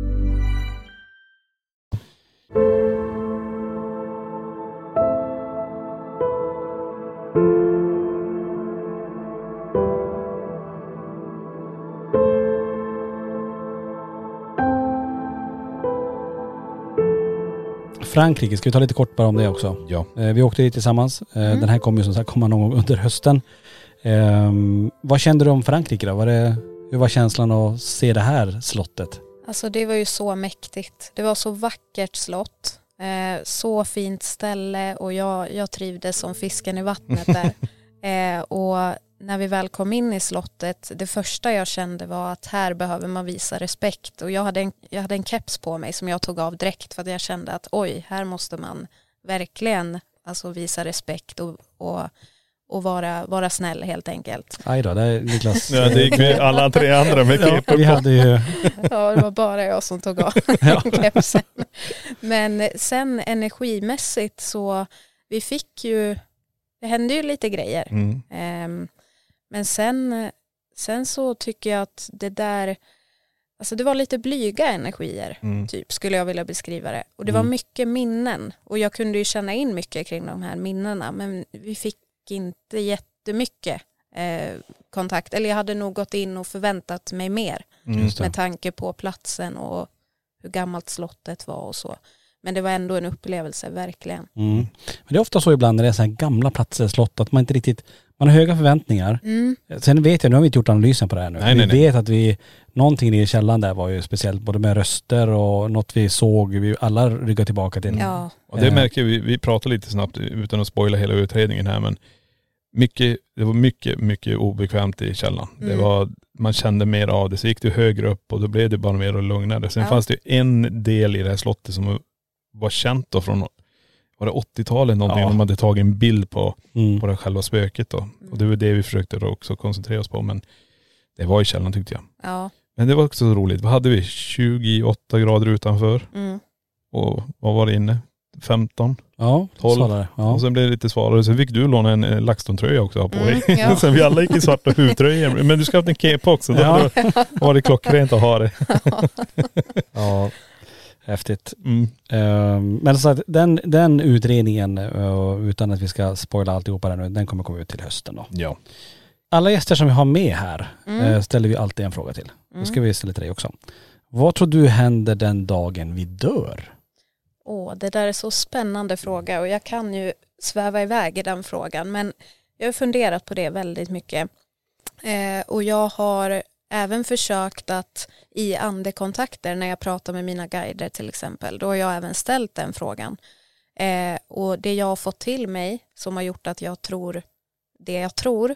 Frankrike, ska vi ta lite kort bara om det också? Ja. Vi åkte dit tillsammans. Den här kommer ju som sagt komma någon gång under hösten. Vad kände du om Frankrike då? Hur var känslan att se det här slottet? Alltså det var ju så mäktigt. Det var så vackert slott. Så fint ställe och jag trivdes som fisken i vattnet där. Och när vi väl kom in i slottet, det första jag kände var att här behöver man visa respekt. Och jag hade en keps på mig som jag tog av direkt för att jag kände att oj, här måste man verkligen alltså visa respekt och vara snäll helt enkelt. Aj då, det är Niklas. Ja, det gick med alla 3 andra med kepen vi hade ju... Ja, det var bara jag som tog av kepsen. Men sen energimässigt så vi fick ju, det hände ju lite grejer. Men sen så tycker jag att det där, alltså det var lite blyga energier typ, skulle jag vilja beskriva det. Och det var mycket minnen och jag kunde ju känna in mycket kring de här minnena, men vi fick inte jättemycket kontakt, eller jag hade nog gått in och förväntat mig mer med tanke på platsen och hur gammalt slottet var och så. Men det var ändå en upplevelse, verkligen. Men det är ofta så ibland när det är så här gamla platser, slott, att man inte riktigt, man har höga förväntningar. Sen vet jag, nu har vi inte gjort analysen på det här nu. Vi vet att någonting i källan där var ju speciellt, både med röster och något vi såg, vi alla ryggade tillbaka till. Ja. Och det märker vi pratar lite snabbt utan att spoila hela utredningen här, men det var mycket obekvämt i källan. Det var, man kände mer av det, så gick du högre upp och då blev det bara mer och lugnare. Sen fanns det en del i det här slottet som var känt då från, var det 80-talet någonting, om man hade tagit en bild på det själva spöket då. Och det var det vi försökte då också koncentrera oss på, men det var i källan tyckte jag. Ja. Men det var också så roligt. Vad hade vi? 28 grader utanför. Och vad var det inne? 15? Ja, 12. Svalare. Ja. Och sen blev det lite svalare. Så fick du låna en LaxTon-tröja också ha på dig. Ja. Sen vi alla gick i svarta huvtröjor. Men du ska ha en kepa också. Då var det klockrent att ha det. Ja, häftigt. Men så att den utredningen, utan att vi ska spoila alltihopa där nu, den kommer komma ut till hösten då. Ja. Alla gäster som vi har med här ställer vi alltid en fråga till. Då ska vi ställa till dig också. Vad tror du händer den dagen vi dör? Det där är så spännande fråga och jag kan ju sväva iväg i den frågan, men jag har funderat på det väldigt mycket. Och jag har även försökt att i andekontakter, när jag pratar med mina guider till exempel, då har jag även ställt den frågan. Och det jag har fått till mig som har gjort att jag tror det jag tror,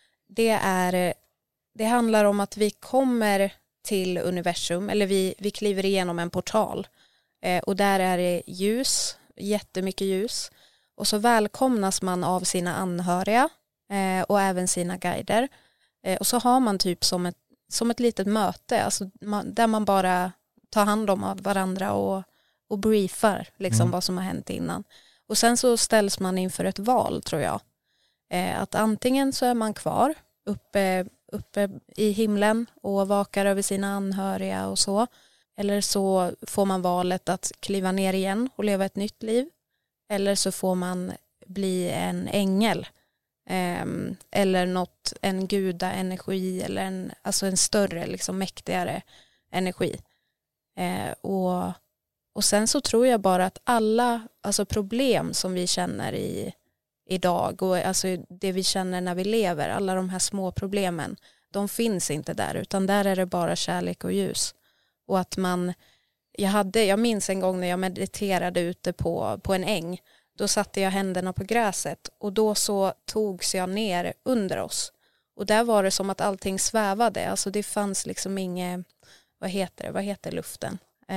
det handlar om att vi kommer till universum, eller vi kliver igenom en portal. Och där är det ljus, jättemycket ljus. Och så välkomnas man av sina anhöriga och även sina guider. Och så har man typ som ett litet möte, alltså där man bara tar hand om varandra och briefar liksom vad som har hänt innan. Och sen så ställs man inför ett val, tror jag. Att antingen så är man kvar uppe i himlen och vakar över sina anhöriga och så. Eller så får man valet att kliva ner igen och leva ett nytt liv. Eller så får man bli en ängel. Eller en gudaenergi eller en större, liksom mäktigare energi. Och sen så tror jag bara att alla problem som vi känner idag och alltså det vi känner när vi lever, alla de här små problemen, de finns inte där, utan där är det bara kärlek och ljus. Och att jag minns en gång när jag mediterade ute på en äng, då satte jag händerna på gräset och då så togs jag ner under oss. Och där var det som att allting svävade, alltså det fanns liksom inget, vad heter luften?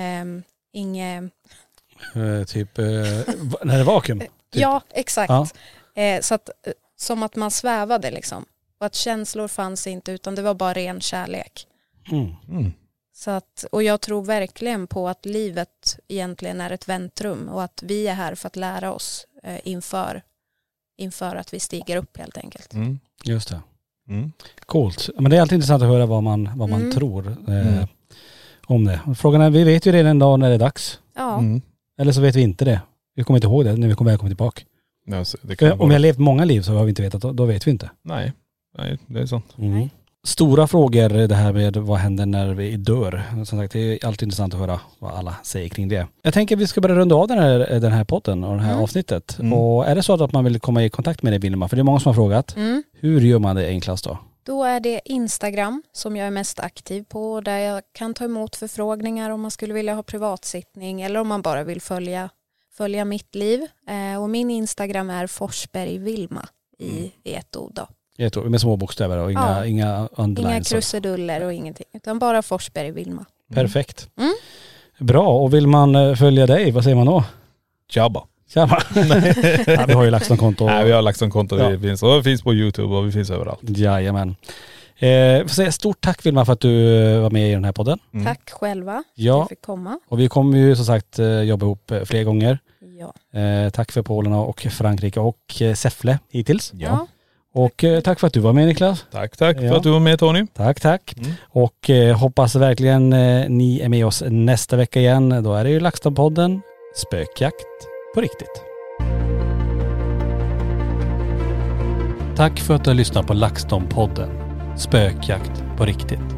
När det är vakuum? Typ. Ja, exakt. Ja. Så att, som att man svävade liksom. Och att känslor fanns inte, utan det var bara ren kärlek. Så att, och jag tror verkligen på att livet egentligen är ett väntrum och att vi är här för att lära oss inför att vi stiger upp helt enkelt. Just det. Coolt. Men det är alltid intressant att höra vad man tror om det. Frågan är, vi vet ju redan en dag när det är dags. Ja. Eller så vet vi inte det. Vi kommer inte ihåg det när vi kommer tillbaka. Ja, om vi har levt många liv så har vi inte vetat, då vet vi inte. Nej, det är sant. Stora frågor det här med vad händer när vi dör. Som sagt, det är alltid intressant att höra vad alla säger kring det. Jag tänker att vi ska börja runda av den här podden och det här avsnittet. Och är det så att man vill komma i kontakt med dig, Vilma, för det är många som har frågat. Hur gör man det enklast då? Då är det Instagram som jag är mest aktiv på, där jag kan ta emot förfrågningar om man skulle vilja ha privatsittning eller om man bara vill följa mitt liv. Och min Instagram är Forsberg Vilma i ett ord då. Med små bokstäver och inga underlines. Inga krusiduller och ingenting, utan bara Forsberg Vilma. Perfekt. Bra, och vill man följa dig, vad säger man då? Tjabba. Vi har ju LaxTon-konto. Nej, vi har LaxTon-konto, det finns på YouTube och vi finns överallt. Jajamän. Får säga stort tack, Vilma, för att du var med i den här podden. Tack själva att jag fick komma. Och vi kommer ju som sagt jobba ihop fler gånger. Ja. Tack för Polen och Frankrike och Säffle hittills. Ja. Och tack för att du var med, Niklas. Tack för att du var med, Tony. Tack. Och hoppas verkligen ni är med oss nästa vecka igen. Då är det ju LaxTon-podden Spökjakt på riktigt. Tack för att du har lyssnat på LaxTon-podden Spökjakt på riktigt.